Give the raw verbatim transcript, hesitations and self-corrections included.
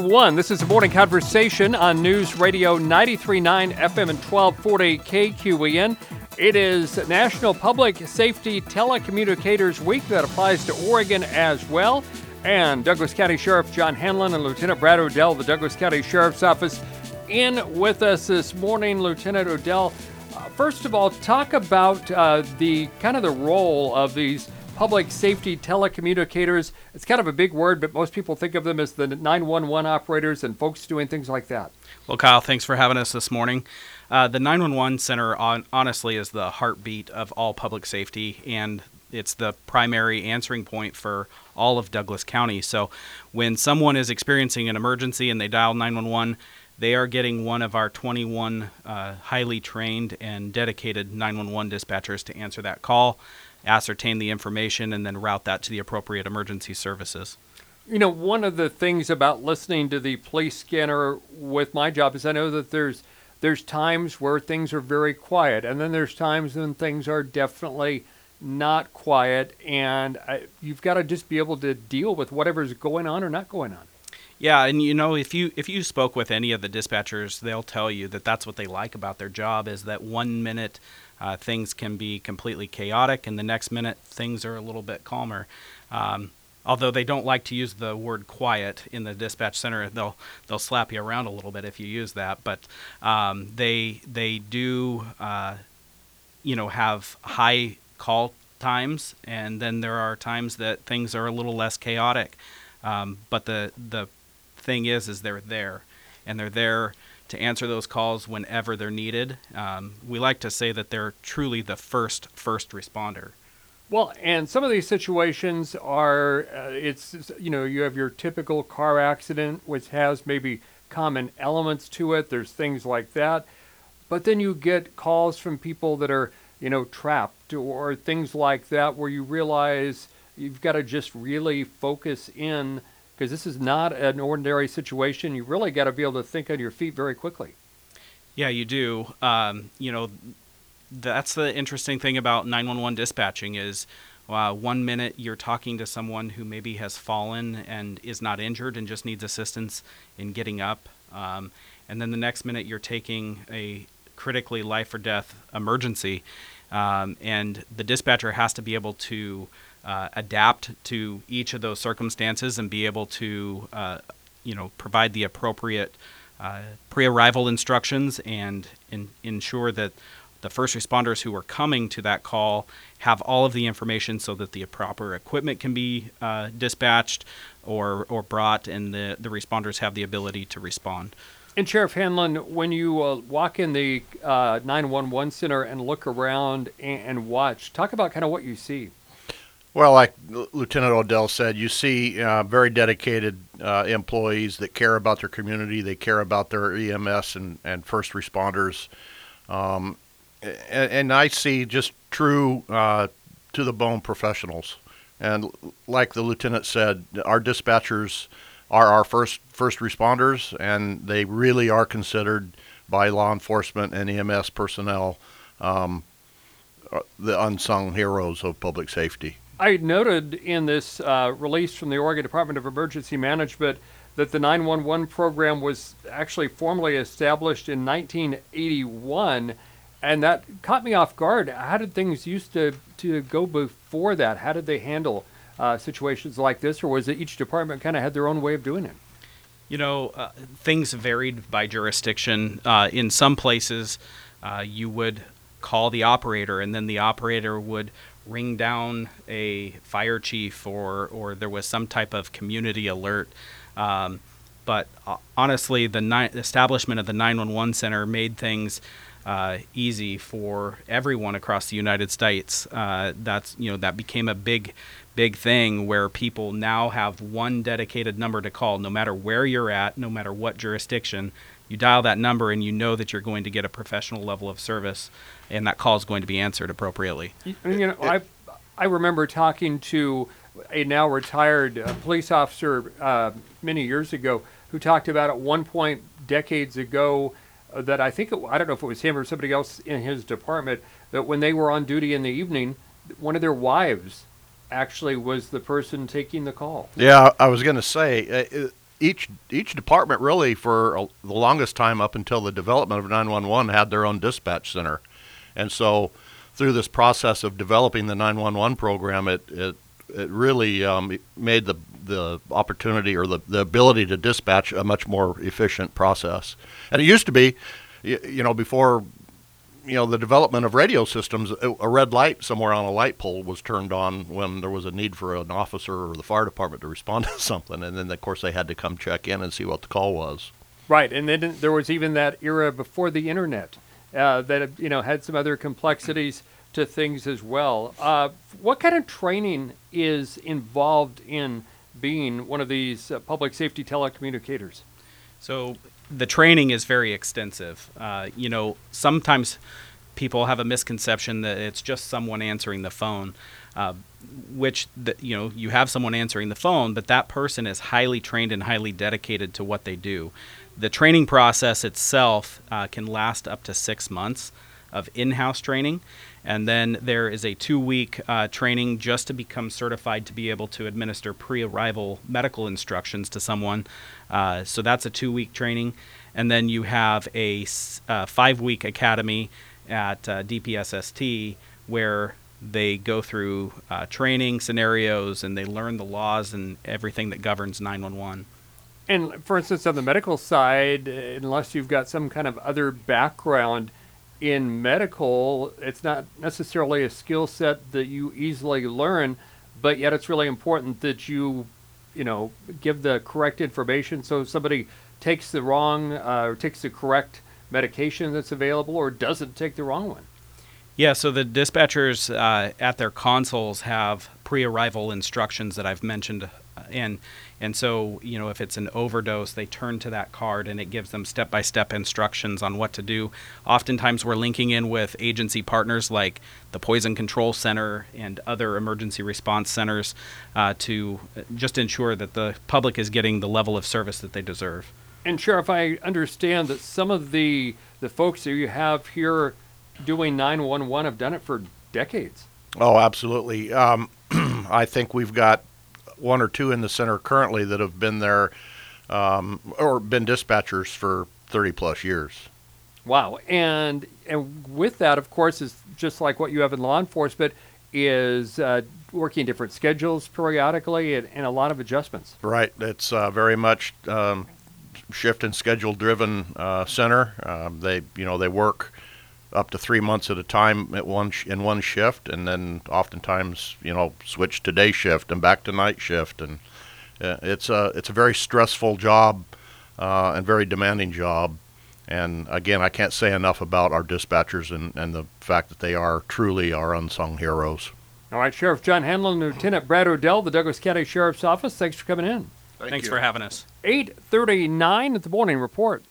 One, this is a morning conversation on News Radio ninety-three point nine F M and twelve forty K Q E N. It is National Public Safety Telecommunicators Week that applies to Oregon as well. And Douglas County Sheriff John Hanlon and Lieutenant Brad Odell, the Douglas County Sheriff's Office, in with us this morning. Lieutenant Odell, uh, first of all, talk about uh, the kind of the role of these public safety telecommunicators. It's kind of a big word, but most people think of them as the nine one one operators and folks doing things like that. Well, Kyle, thanks for having us this morning. Uh, the nine one one Center, on, honestly, is the heartbeat of all public safety, and it's the primary answering point for all of Douglas County. So when someone is experiencing an emergency and they dial nine one one, they are getting one of our twenty-one uh, highly trained and dedicated nine one one dispatchers to answer that call, ascertain the information, and then route that to the appropriate emergency services. You know, one of the things about listening to the police scanner with my job is I know that there's there's times where things are very quiet, and then there's times when things are definitely not quiet, and I, you've got to just be able to deal with whatever's going on or not going on. Yeah, and you know, if you if you spoke with any of the dispatchers, they'll tell you that that's what they like about their job, is that one minute uh, things can be completely chaotic, and the next minute things are a little bit calmer. Um, although they don't like to use the word quiet in the dispatch center, they'll they'll slap you around a little bit if you use that. But um, they they do uh, you know have high call times, and then there are times that things are a little less chaotic. Um, but the the thing is, is they're there, and they're there to answer those calls whenever they're needed. Um, we like to say that they're truly the first first responder. Well, and some of these situations are, uh, it's, you know, you have your typical car accident, which has maybe common elements to it. There's things like that. But then you get calls from people that are, you know, trapped or things like that, where you realize you've got to just really focus in, because this is not an ordinary situation. You really got to be able to think on your feet very quickly. Yeah, you do. Um, you know, that's the interesting thing about nine one one dispatching is uh, one minute you're talking to someone who maybe has fallen and is not injured and just needs assistance in getting up. Um, and then the next minute you're taking a critically life or death emergency. Um, and the dispatcher has to be able to Uh, adapt to each of those circumstances and be able to, uh, you know, provide the appropriate uh, pre-arrival instructions and in, ensure that the first responders who are coming to that call have all of the information so that the proper equipment can be uh, dispatched or or brought, and the, the responders have the ability to respond. And Sheriff Hanlon, when you uh, walk in the uh, nine one one center and look around and, and watch, talk about kind of what you see. Well, like Lieutenant Odell said, you see uh, very dedicated uh, employees that care about their community. They care about their E M S and, and first responders. Um, and, and I see just true uh, to-the-bone professionals. And like the lieutenant said, our dispatchers are our first first responders, and they really are considered by law enforcement and E M S personnel um, the unsung heroes of public safety. I noted in this uh, release from the Oregon Department of Emergency Management that the nine one one program was actually formally established in nineteen eighty-one, and that caught me off guard. How did things used to, to go before that? How did they handle uh, situations like this, or was it each department kind of had their own way of doing it? You know, uh, things varied by jurisdiction. Uh, in some places, uh, you would call the operator, and then the operator would ring down a fire chief, or or there was some type of community alert. Um, but uh, honestly, the ni- establishment of the nine one one center made things uh, easy for everyone across the United States. Uh, that's you know that became a big, big thing where people now have one dedicated number to call, no matter where you're at, no matter what jurisdiction. You dial that number, and you know that you're going to get a professional level of service, and that call is going to be answered appropriately. You, you know, I I remember talking to a now retired uh, police officer uh, many years ago who talked about at one point decades ago uh, that I think it, I don't know if it was him or somebody else in his department, that when they were on duty in the evening, one of their wives actually was the person taking the call. Yeah, I was going to say, uh, each each department really for a, the longest time up until the development of nine one one had their own dispatch center, and so through this process of developing the nine one one program, it it it really um, made the the opportunity or the, the ability to dispatch a much more efficient process. And it used to be, you, you know, before, you know, the development of radio systems, a, a red light somewhere on a light pole was turned on when there was a need for an officer or the fire department to respond to something. And then, of course, they had to come check in and see what the call was. Right. And then there was even that era before the internet uh, that, you know, had some other complexities to things as well. Uh, what kind of training is involved in being one of these uh, public safety telecommunicators? So the training is very extensive. Uh, you know, sometimes people have a misconception that it's just someone answering the phone, uh, which, the, you know, you have someone answering the phone, but that person is highly trained and highly dedicated to what they do. The training process itself uh, can last up to six months of in-house training. And then there is a two-week uh, training just to become certified to be able to administer pre-arrival medical instructions to someone. Uh, so that's a two-week training. And then you have a uh, five-week academy at uh, D P S S T where they go through uh, training scenarios and they learn the laws and everything that governs nine one one. And for instance, on the medical side, unless you've got some kind of other background in medical, it's not necessarily a skill set that you easily learn, but yet it's really important that you, you know, give the correct information so somebody takes the wrong, uh, or takes the correct medication that's available or doesn't take the wrong one. Yeah, so the dispatchers uh, at their consoles have pre-arrival instructions that I've mentioned, uh, and and so, you know, if it's an overdose, they turn to that card and it gives them step-by-step instructions on what to do. Oftentimes we're linking in with agency partners like the Poison Control Center and other emergency response centers uh, to just ensure that the public is getting the level of service that they deserve. And Sheriff, I understand that some of the, the folks that you have here doing nine one one have done it for decades. Oh, absolutely. Um, I think we've got one or two in the center currently that have been there um, or been dispatchers for thirty plus years. Wow. And and with that, of course, is just like what you have in law enforcement, is uh, working different schedules periodically and, and a lot of adjustments. Right. It's uh, very much um, shift and schedule driven uh, center. Um, they, you know, they work up to three months at a time at one sh- in one shift, and then oftentimes, you know, switch to day shift and back to night shift, and uh, it's a it's a very stressful job uh, and very demanding job. And again, I can't say enough about our dispatchers and, and the fact that they are truly our unsung heroes. All right, Sheriff John Hanlon, Lieutenant Brad Odell, the Douglas County Sheriff's Office. Thanks for coming in. Thank Thanks you. for having us. eight thirty-nine at the morning report.